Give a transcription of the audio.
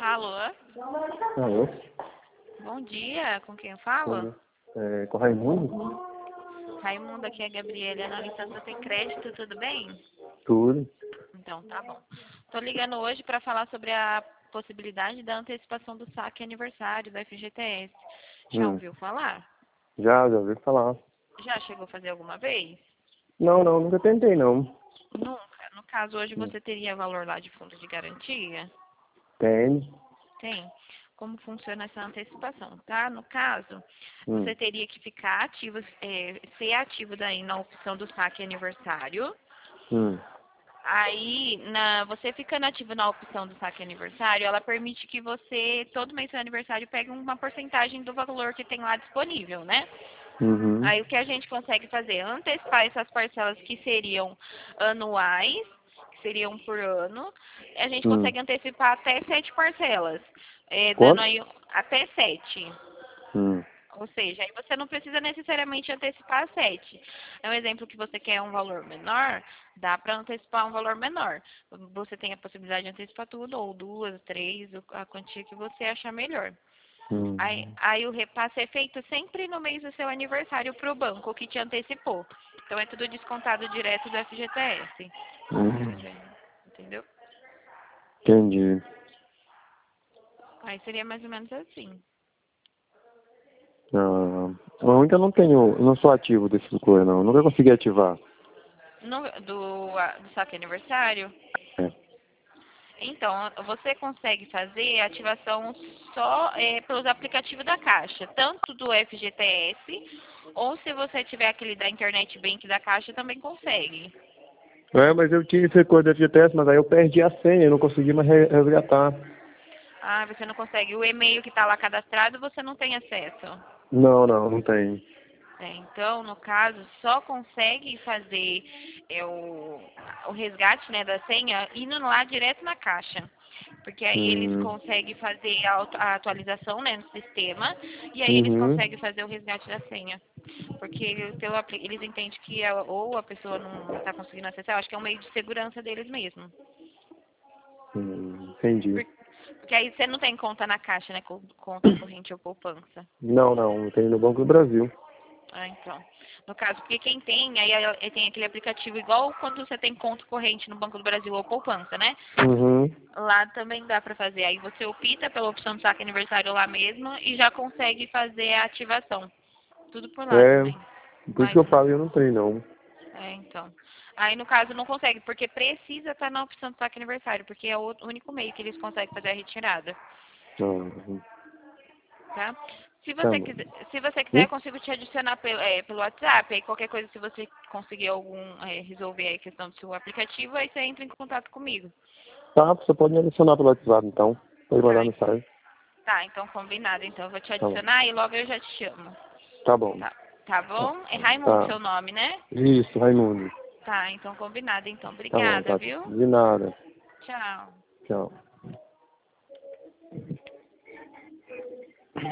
Alô? Alô? Bom dia, com quem eu falo? Com o Raimundo? Raimundo, aqui é a Gabriela, analista do Tem Crédito, tudo bem? Tudo. Então, tá bom. Tô ligando hoje para falar sobre a possibilidade da antecipação do saque aniversário da FGTS. Já ouviu falar? Já ouvi falar. Já chegou a fazer alguma vez? Não, nunca tentei, não. Nunca. No caso, hoje você teria valor lá de fundo de garantia? Tem. Tem. Como funciona essa antecipação, tá? No caso, você teria que ficar ativo, ser ativo daí na opção do saque aniversário. Aí, você ficando ativo na opção do saque aniversário, ela permite que você, todo mês do seu aniversário, pegue uma porcentagem do valor que tem lá disponível, né? Aí, o que a gente consegue fazer? Antecipar essas parcelas que seriam anuais, que seriam por ano. A gente consegue antecipar até 7 parcelas, dando Quanto? aí até 7. Hum. Ou seja, aí você não precisa necessariamente antecipar 7. É um exemplo que você quer um valor menor, dá para antecipar um valor menor. Você tem a possibilidade de antecipar tudo, ou 2, 3, a quantia que você achar melhor. Aí o repasse é feito sempre no mês do seu aniversário para o banco que te antecipou. Então é tudo descontado direto do FGTS. Entendeu? Entendi. Aí seria mais ou menos assim. Eu ainda não tenho, não sou ativo desse coisa, não. Nunca consegui ativar. Do saque aniversário? É. Então, você consegue fazer a ativação só pelos aplicativos da Caixa, tanto do FGTS, ou se você tiver aquele da Internet Bank da Caixa, também consegue. Mas eu tinha esse coisa da FGTS, mas aí eu perdi a senha, eu não consegui mais resgatar. Ah, você não consegue. O e-mail que está lá cadastrado, você não tem acesso. Não tem. Então, no caso, só consegue fazer o resgate, né, da senha indo lá direto na Caixa. Porque aí eles conseguem fazer a atualização, né, no sistema, e aí eles conseguem fazer o resgate da senha. Porque eles entendem que ou a pessoa não está conseguindo acessar, eu acho que é um meio de segurança deles mesmo. Entendi. Porque aí você não tem conta na Caixa, né, conta corrente ou poupança. Não tenho no Banco do Brasil. Ah, então. No caso, porque quem tem, aí tem aquele aplicativo igual quando você tem conta corrente no Banco do Brasil ou poupança, né? Lá também dá pra fazer. Aí você opta pela opção do saque aniversário lá mesmo e já consegue fazer a ativação. Tudo por lá também. Por isso que eu falo, eu não tenho, não. Então. Aí, no caso, não consegue, porque precisa estar na opção do saque aniversário, porque é o único meio que eles conseguem fazer a retirada. Tá? Se você quiser, eu consigo te adicionar pelo WhatsApp. Aí qualquer coisa, se você conseguir resolver aí a questão do seu aplicativo, aí você entra em contato comigo. Tá, você pode me adicionar pelo WhatsApp, então. Pode mandar mensagem. Tá, então combinado. Então eu vou te adicionar e logo eu já te chamo. Tá bom. Tá bom? É Raimundo seu nome, né? Isso, Raimundo. Tá, então combinado. Então, Tá bom, obrigada, tá. viu? De nada. Tchau. Tchau.